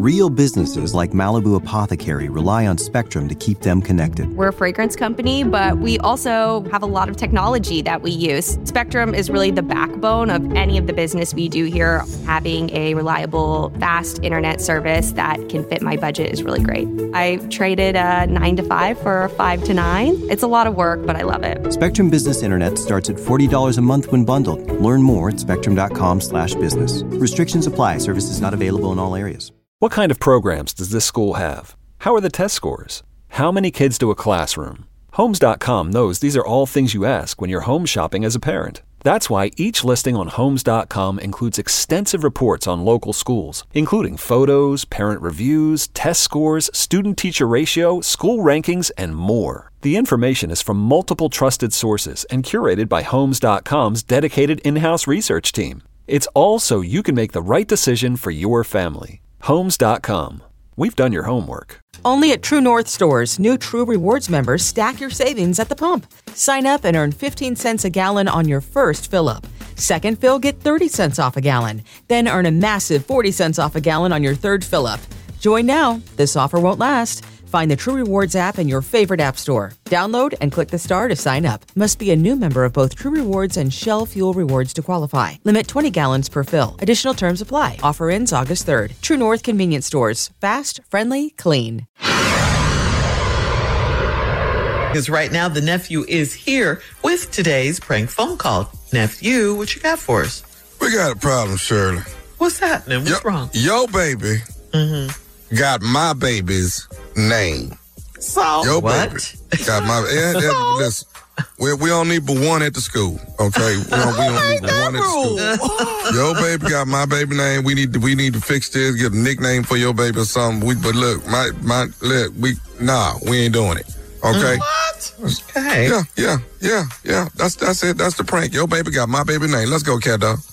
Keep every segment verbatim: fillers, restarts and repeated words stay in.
Real businesses like Malibu Apothecary rely on Spectrum to keep them connected. We're a fragrance company, but we also have a lot of technology that we use. Spectrum is really the backbone of any of the business we do here. Having a reliable, fast internet service that can fit my budget is really great. I traded a nine to five for a five to nine. It's a lot of work, but I love it. Spectrum Business Internet starts at forty dollars a month when bundled. Learn more at spectrum.com slash business. Restrictions apply. Services not available in all areas. What kind of programs does this school have? How are the test scores? How many kids do a classroom? Homes dot com knows these are all things you ask when you're home shopping as a parent. That's why each listing on Homes dot com includes extensive reports on local schools, including photos, parent reviews, test scores, student-teacher ratio, school rankings, and more. The information is from multiple trusted sources and curated by Homes dot com's dedicated in-house research team. It's all so you can make the right decision for your family. Homes dot com. We've done your homework. Only at True North stores, new True Rewards members stack your savings at the pump. Sign up and earn fifteen cents a gallon on your first fill-up. Second fill, get thirty cents off a gallon. Then earn a massive forty cents off a gallon on your third fill-up. Join now. This offer won't last. Find the True Rewards app in your favorite app store. Download and click the star to sign up. Must be a new member of both True Rewards and Shell Fuel Rewards to qualify. Limit twenty gallons per fill. Additional terms apply. Offer ends August third. True North Convenience Stores. Fast, friendly, clean. Because right now the nephew is here with today's prank phone call. Nephew, what you got for us? We got a problem, Shirley. What's happening? What's yo, wrong? Your baby Mm-hmm. got my baby's name. So Your what? baby got my. Yeah, yeah, listen, we we don't need but one at the school. Okay, we don't, we don't need but one at the school. Your baby got my baby name. We need to we need to fix this. Get a nickname for your baby or something. We but look, my my look, we nah, we ain't doing it. Okay. What? Okay. Yeah, yeah, yeah, yeah. That's that's it. That's the prank. Your baby got my baby name. Let's go, cat dog.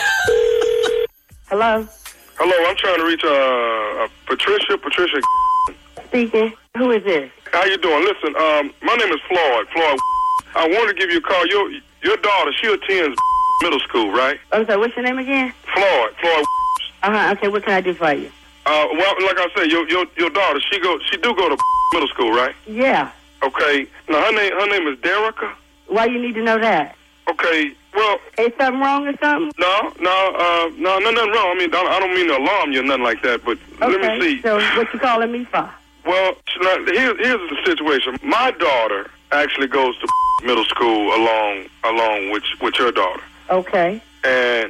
Hello? Hello, I'm trying to reach uh, uh Patricia. Patricia. Speaking. Who is this? How you doing? Listen, um, my name is Floyd. Floyd. I wanted to give you a call. Your your daughter, she attends middle school, right? I'm sorry, what's your name again? Floyd. Floyd. Uh-huh, okay, what can I do for you? Uh, well, like I said, your your your daughter, she go she do go to middle school, right? Yeah. Okay. Now her name her name is Derica. Why you need to know that? Okay. Well, is something wrong or something? No, no, uh, no, no, nothing wrong. I mean, I don't mean to alarm you or nothing like that, but okay, let me see. So what you calling me for? Well, here's here's the situation. My daughter actually goes to middle school along along with with your daughter. Okay. And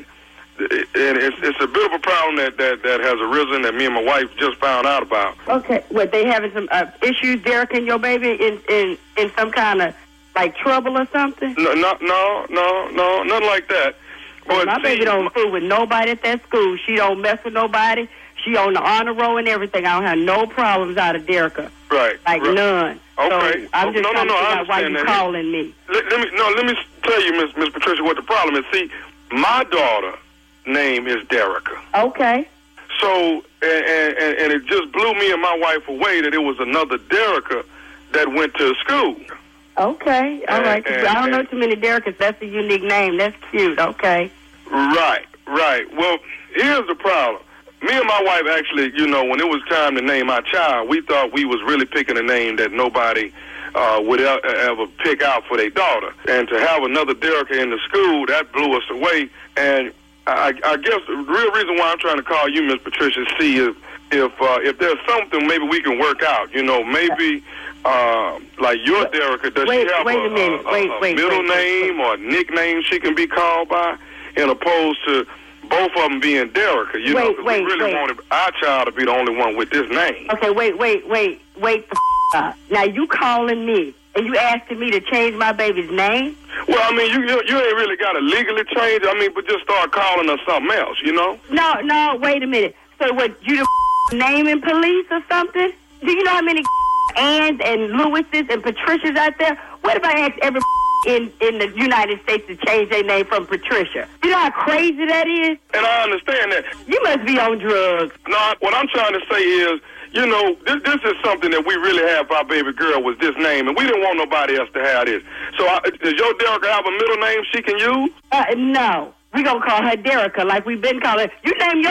and it's it's a bit of a problem that, that, that has arisen that me and my wife just found out about. Okay. What, they having some uh, issues, Derek and your baby, in, in, in some kind of, like, trouble or something? No, no, no, no, no, nothing like that. But my see, baby don't fool with nobody at that school. She don't mess with nobody. She on the honor roll and everything. I don't have no problems out of Derica. Right. Like right. none. Okay. So I'm just no, trying no, no, to figure out why you that. calling me. Let, let me no. Let me tell you, Miss Miss Patricia, what the problem is. See, my daughter name is Derica. Okay. So and, and and it just blew me and my wife away that it was another Derica that went to school. Okay. All and, right. And, I don't and, know too many Dericas. That's a unique name. That's cute. Okay. Right. Right. Well, here's the problem. Me and my wife actually, you know, when it was time to name our child, we thought we was really picking a name that nobody uh, would e- ever pick out for their daughter. And to have another Derica in the school, that blew us away. And I, I guess the real reason why I'm trying to call you, Miss Patricia, see if if uh, if there's something maybe we can work out. You know, maybe uh, like your Derica, does wait, she have wait a, a, minute. a, wait, a wait, middle wait, name wait. or nickname she can be called by, in opposed to both of them being Derica? You wait, know, 'cause wait, we really wait. wanted our child to be the only one with this name. Okay, wait, wait, wait, wait the f- up. Now you calling me and you asking me to change my baby's name? Well, I mean, you you, you ain't really got to legally change. I mean, but just start calling her something else, you know? No, no, wait a minute. So what, you the f- naming police or something? Do you know how many Anns and Lewises and Patricias out there? What if I asked every in, in the United States to change their name from Patricia? You know how crazy that is? And I understand that. You must be on drugs. No, what I'm trying to say is, you know, this, this is something that we really have for our baby girl was this name, and we didn't want nobody else to have this. So I, does your Derica have a middle name she can use? Uh, no. We're going to call her Derica like we've been calling. You name your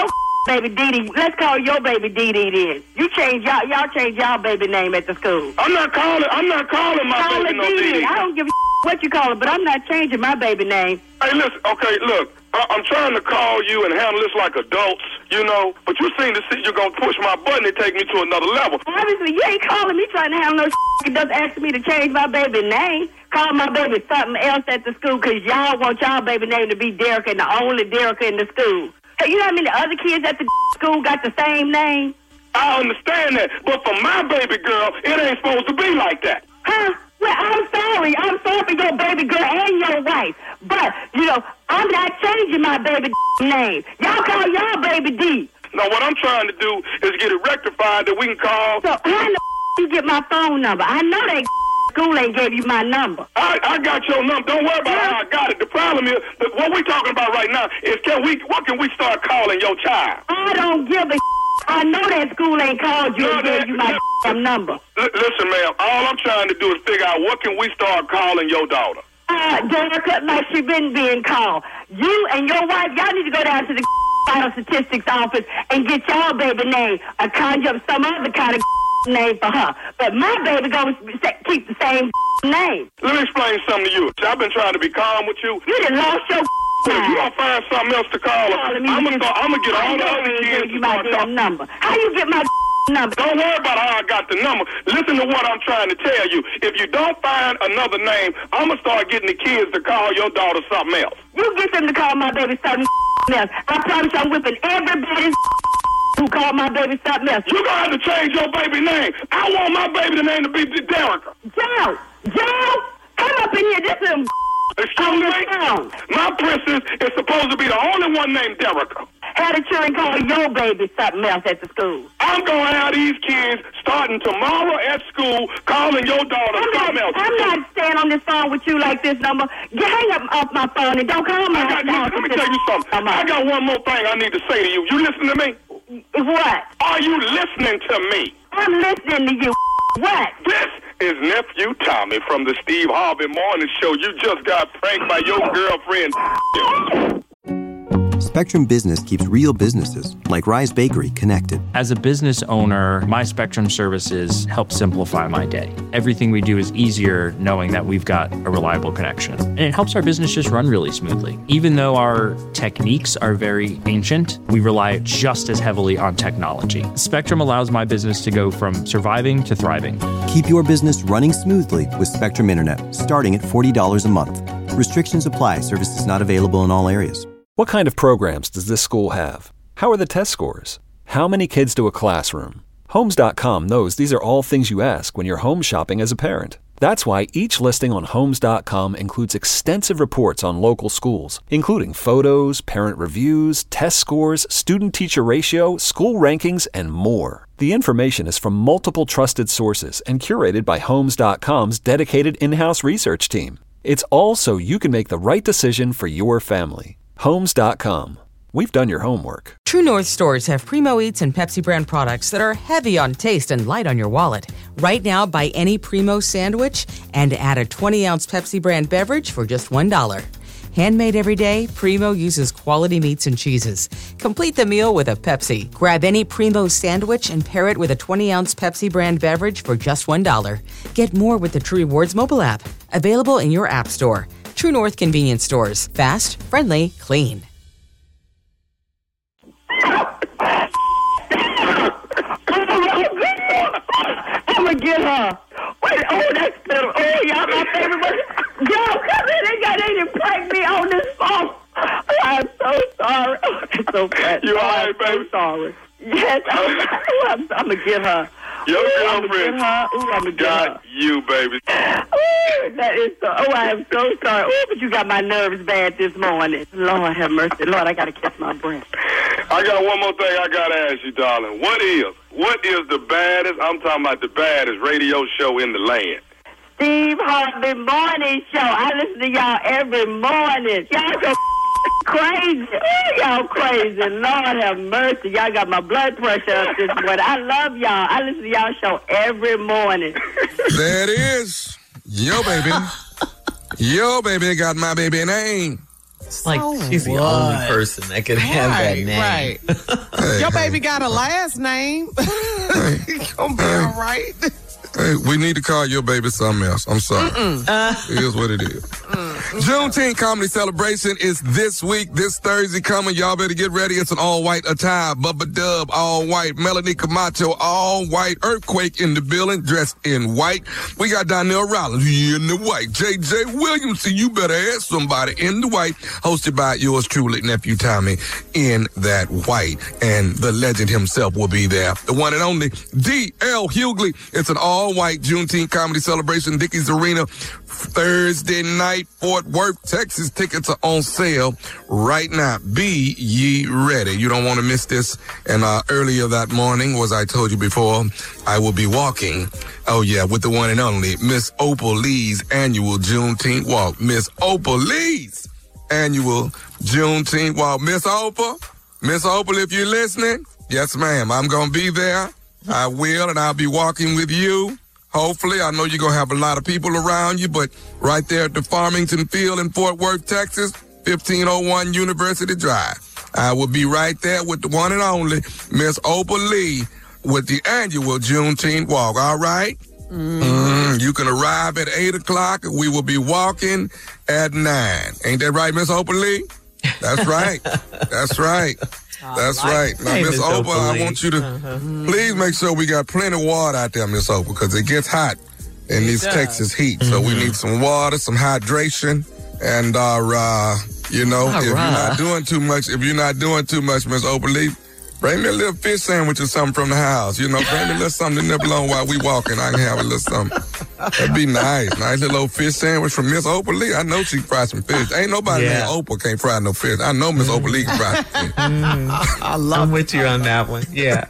baby Dee Dee. Let's call your baby Dee Dee then. You change y'all, y'all change y'all baby name at the school. I'm not calling, I'm not calling my call baby no Dee Dee Dee. I don't give a what you call it, but I'm not changing my baby name. Hey, listen, okay, look. I- I'm trying to call you and handle this like adults, you know, but you seem to see you're going to push my button and take me to another level. Obviously, you ain't calling me trying to handle no shit. Just asking me to change my baby name. Call my baby something else at the school because y'all want y'all baby name to be Derek and the only Derek in the school. Hey, you know how many other kids at the school got the same name? I understand that, but for my baby girl, it ain't supposed to be like that. Huh? Well, I'm sorry. I'm sorry for your baby girl and your wife. But, you know, I'm not changing my baby name. Y'all call y'all baby D. Now, what I'm trying to do is get it rectified that we can call. So, how the you get my phone number? I know that school ain't gave you my number. I, I got your number. Don't worry about how I got it. The problem is, that what we're talking about right now is can we, what can we start calling your child? I don't give a I know that school ain't called you No, and gave you my damn number. L- listen, ma'am, all I'm trying to do is figure out what can we start calling your daughter. Uh, Derica, like she been being called. You and your wife, y'all need to go down to the vital statistics office and get y'all baby name or conjure up some other kind of name for her. But my baby gonna keep the same name. Let me explain something to you. I've been trying to be calm with you. You done lost your But if you don't find something else to call her, I'm gonna start, I'm gonna get all the other kids to my start damn talking. number. How you get my number? Don't worry about how I got the number. Listen to what I'm trying to tell you. If you don't find another name, I'm gonna start getting the kids to call your daughter something else. You get them to call my baby something else. I promise you I'm whipping everybody who call my baby something else. You're gonna have to change your baby name. I want my baby name to be Derica. Joe! Joe! Come up in here. This is Excuse me? My princess is supposed to be the only one named Derica. Had a children call your baby something else at the school. I'm going to have these kids starting tomorrow at school calling your daughter I'm something not, else. I'm not staying on this phone with you like this number. You hang up off my phone and don't call me. I got, let me tell you something. I got one more thing I need to say to you. You listen to me? What? Are you listening to me? I'm listening to you. What? This is Nephew Tommy from the Steve Harvey Morning Show. You just got pranked by your girlfriend. Spectrum Business keeps real businesses, like Rise Bakery, connected. As a business owner, my Spectrum services help simplify my day. Everything we do is easier knowing that we've got a reliable connection. And it helps our business just run really smoothly. Even though our techniques are very ancient, we rely just as heavily on technology. Spectrum allows my business to go from surviving to thriving. Keep your business running smoothly with Spectrum Internet, starting at forty dollars a month. Restrictions apply. Services not available in all areas. What kind of programs does this school have? How are the test scores? How many kids do a classroom? Homes dot com knows these are all things you ask when you're home shopping as a parent. That's why each listing on Homes dot com includes extensive reports on local schools, including photos, parent reviews, test scores, student-teacher ratio, school rankings, and more. The information is from multiple trusted sources and curated by Homes dot com's dedicated in-house research team. It's all so you can make the right decision for your family. Homes dot com. We've done your homework. True North stores have Primo Eats and Pepsi brand products that are heavy on taste and light on your wallet. Right now, buy any Primo sandwich and add a twenty ounce Pepsi brand beverage for just one dollar. Handmade every day, Primo uses quality meats and cheeses. Complete the meal with a Pepsi. Grab any Primo sandwich and pair it with a twenty ounce Pepsi brand beverage for just one dollar. Get more with the True Rewards mobile app. Available in your app store. True North convenience stores. Fast, friendly, clean. I'm gonna get her. Wait, oh, that's better. Oh, y'all my favorite one. Yo, come in. They got they didn't prank me on this phone. Oh, I'm so sorry. Oh, that's so bad. You all right, I'm so baby? sorry. Yes, I'm, I'm, I'm gonna get her. Your Ooh, girlfriend I'm gonna get her. Ooh, I'm gonna get got her. you, baby. Ooh, that is so. Oh, I am so sorry. Oh, but you got my nerves bad this morning. Lord have mercy. Lord, I gotta catch my breath. I got one more thing I gotta ask you, darling. What is, what is the baddest, I'm talking about the baddest radio show in the land? Steve Harvey Morning Show. I listen to y'all every morning. Y'all so crazy. Ooh, y'all crazy. Lord have mercy. Y'all got my blood pressure up this morning. I love y'all. I listen to y'all show every morning. There it is. Yo, baby. Yo, baby got my baby name. It's like So she's the what? only person that could have that Right, name. right. Hey, Your hey, baby got a last name. hey, It's gonna be hey. all right. hey, we need to call your baby something else. I'm sorry. It is what it is. Juneteenth Comedy Celebration is this week, this Thursday coming. Y'all better get ready. It's an all-white attire. Bubba Dub, all white. Melanie Camacho, all white. Earthquake in the building, dressed in white. We got Donnell Rollins in the white. J J Williamson, you better ask somebody in the white. Hosted by yours truly, Nephew Tommy, in that white. And the legend himself will be there. The one and only D L Hughley. It's an all-white Juneteenth Comedy Celebration, Dickies Arena, Thursday night, Fort Worth, Texas. Tickets are on sale right now. Be ye ready. You don't want to miss this. And uh, earlier that morning, as I told you before, I will be walking, oh yeah, with the one and only Miss Opal Lee's annual Juneteenth walk. Miss Opal Lee's annual Juneteenth walk. Miss Opal, Miss Opal, if you're listening, yes ma'am, I'm going to be there. I will, and I'll be walking with you. Hopefully, I know you're going to have a lot of people around you, but right there at the Farmington Field in Fort Worth, Texas, fifteen oh one University Drive. I will be right there with the one and only Miss Opal Lee with the annual Juneteenth walk, all right? Mm. Mm, you can arrive at eight o'clock, and we will be walking at nine. Ain't that right, Miss Opal Lee? That's right. That's right. That's right. Now, Hey, Miss Miss Opal, I Opal-Lee. want you to Uh-huh. please make sure we got plenty of water out there, Miss Opal, because it gets hot in these does. Texas heat. So we need some water, some hydration, and uh, uh you know, if you're not doing too much, if you're not doing too much, Miss Opal Lee, bring me a little fish sandwich or something from the house. You know, bring me a little something to nibble on while we walking. I can have a little something. That'd be nice. Nice little old fish sandwich from Miss Opal Lee. I know she can fry some fish. Ain't nobody Yeah. named Opal can't fry no fish. I know Miss Opal Lee can fry some fish. I love I'm with you on that one. Yeah.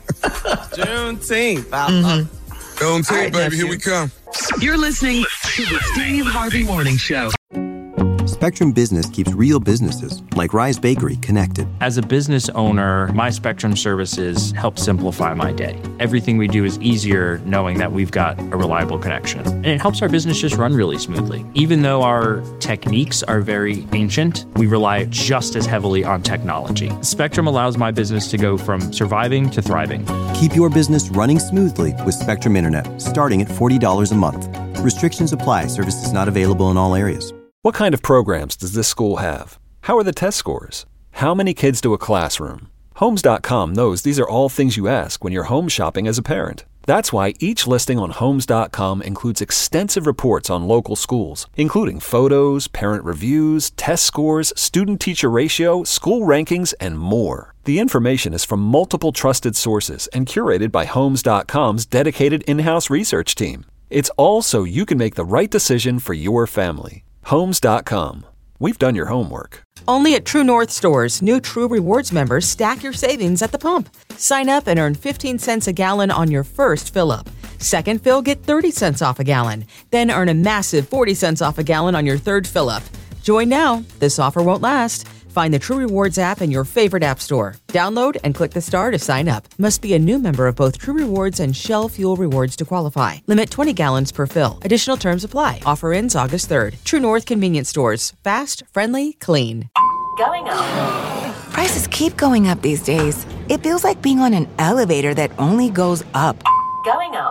Juneteenth. I Mm-hmm. love Juneteenth, All right, baby, here nephew. we come. You're listening to the Steve Harvey Morning Show. Spectrum Business keeps real businesses, like Rise Bakery, connected. As a business owner, my Spectrum services help simplify my day. Everything we do is easier knowing that we've got a reliable connection. And it helps our business just run really smoothly. Even though our techniques are very ancient, we rely just as heavily on technology. Spectrum allows my business to go from surviving to thriving. Keep your business running smoothly with Spectrum Internet, starting at forty dollars a month. Restrictions apply. Services not available in all areas. What kind of programs does this school have? How are the test scores? How many kids to a classroom? Homes dot com knows these are all things you ask when you're home shopping as a parent. That's why each listing on Homes dot com includes extensive reports on local schools, including photos, parent reviews, test scores, student-teacher ratio, school rankings, and more. The information is from multiple trusted sources and curated by Homes dot com's dedicated in-house research team. It's all so you can make the right decision for your family. Homes dot com. We've done your homework. Only at True North stores, new True Rewards members stack your savings at the pump. Sign up and earn fifteen cents a gallon on your first fill-up. Second fill, get thirty cents off a gallon. Then earn a massive forty cents off a gallon on your third fill-up. Join now. This offer won't last. Find the True Rewards app in your favorite app store. Download and click the star to sign up. Must be a new member of both True Rewards and Shell Fuel Rewards to qualify. Limit twenty gallons per fill. Additional terms apply. Offer ends August third. True North Convenience Stores. Fast, friendly, clean. Going up. Prices keep going up these days. It feels like being on an elevator that only goes up. Going up.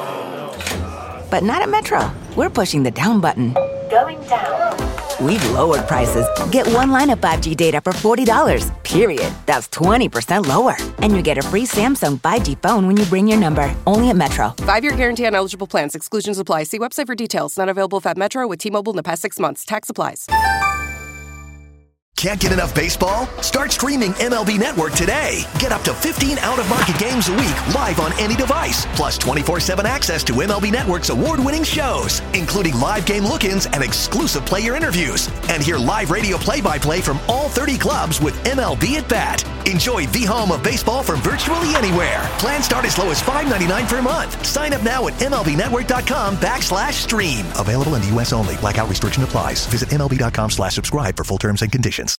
But not at Metro. We're pushing the down button. Going down. We've lowered prices. Get one line of five G data for forty dollars, period. That's twenty percent lower. And you get a free Samsung five G phone when you bring your number. Only at Metro. Five-year guarantee on eligible plans. Exclusions apply. See website for details. Not available if at Metro with T-Mobile in the past six months. Tax applies. Can't get enough baseball? Start streaming M L B Network today. Get up to fifteen out-of-market games a week live on any device, plus twenty-four seven access to M L B Network's award-winning shows, including live game look-ins and exclusive player interviews. And hear live radio play-by-play from all thirty clubs with M L B at Bat. Enjoy the home of baseball from virtually anywhere. Plans start as low as five ninety-nine per month. Sign up now at MLBnetwork.com backslash stream. Available in the U S only. Blackout restriction applies. Visit MLB.com slash subscribe for full terms and conditions.